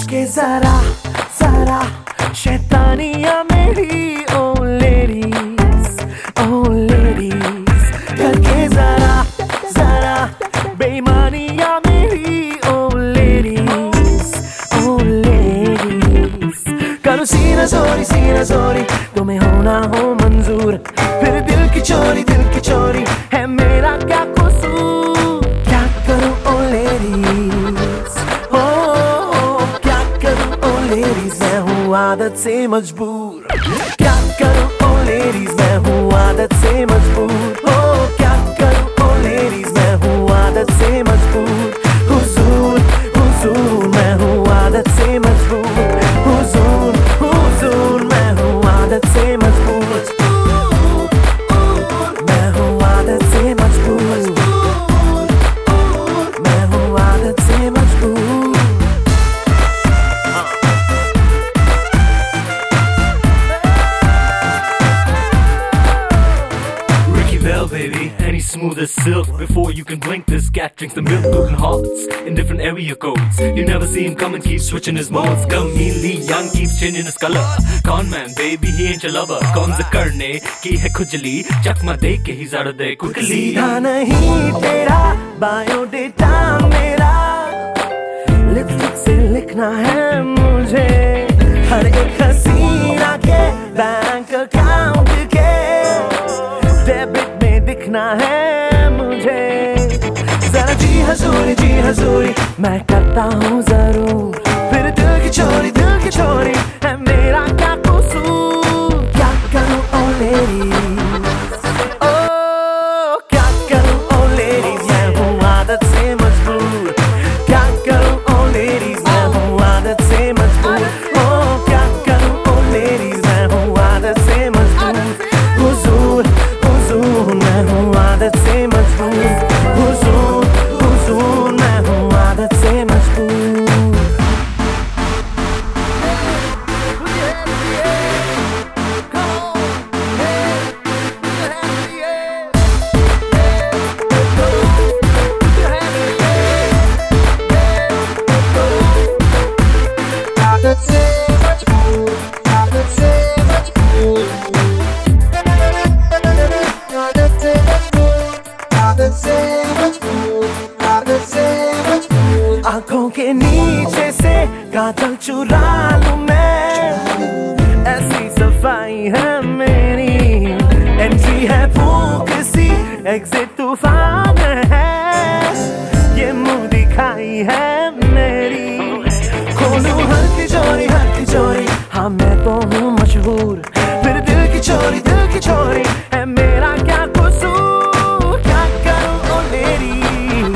करके जरा जरा शैतानियां मेरी ओ लेडीज करके जरा जरा बेईमानियां मेरी ओ लेडीज करो सीना जोरी तुम्हें होना हो मंजूर फिर दिल की चोरी है मेरा क्या कसूर क्या करूं ओ लेडीज ओ क्या करूं ओ लेडीज मैं हूँ आदत से मजबूर क्या करूं ओ लेडीज मैं हूँ आदत से मजबूर ओ क्या करूं ओ लेडीज मैं हूँ आदत से मजबूर हुजूर मैं हूँ आदत से मजबूर हुजूर मैं हूँ आदत से मजबूर मैं हूँ आदत से मजबूर मैं हूँ आदत से मजबूर Bell, baby, and he's smooth as silk. Before you can blink, this cat drinks the milk. Broken hearts in different area codes. You never see him come and keep switching his modes. Chameleon young keeps changing his color. Con man, baby, he ain't your lover. Kaun se karne ki hai khujli? Chakma de ke he zada de quickly. सीधा नहीं तेरा biodata मेरा lipstick से लिखना है मुझे हर एक हसीना के बैंक अकाउंट के डेबिट दिखना है मुझे जरा जी हजूरी मैं करता हूँ जरूर फिर दिल की चोरी है मेरा क्या कसूर क्या करूँ ओ लेडीज ओ क्या करूँ ओ लेडीज मैं हूँ आदत से मजबूर क्या करूँ ओ लेडीज मैं हूँ आदत से मजबूर ओ क्या करूँ ओ लेडीज मैं हूँ आदत से मजबूर हुजूर मैं हूँ आदत से मजबूर हुजूर मैं हूँ आदत से मजबूर आंखों के नीचे से काजल चुरा लूं मैं ऐसी सफाई है मेरी एंट्री है फूंक सी एग्जिट तूफान है ये मुंह दिखाई है मेरी खोलूं हर तिजोरी हाँ मैं तो हूँ मशहूर फिर दिल की चोरी है मेरा क्या कसूर क्या करूं ओ लेडीज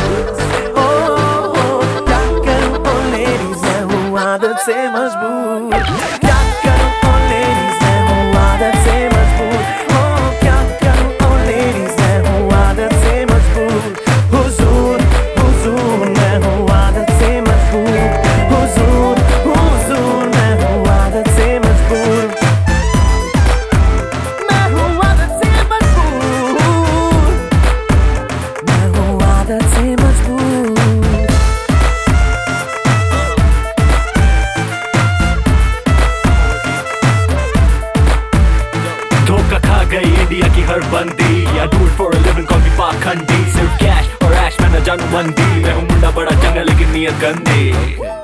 आदत से मजबूर क्या करूं ओ लेडीज मैं हूँ आदत से मजबूर ओ क्या करूं ओ लेडीज मैं हूँ आदत से मजबूर हुजूर मैं हूँ आदत से मजबूर हुजूर मैं हूँ आदत से मजबूर मैं हूँ आदत से मजबूर मैं हूँ आदत से मजबूर इंडिया की हर बंदी या do it for a living call me पाखंडी सिर्फ कैश और ऐश मैं न जानू मंदी मैं हूँ मुंडा बड़ा चंगा लेकिन नियत गंदी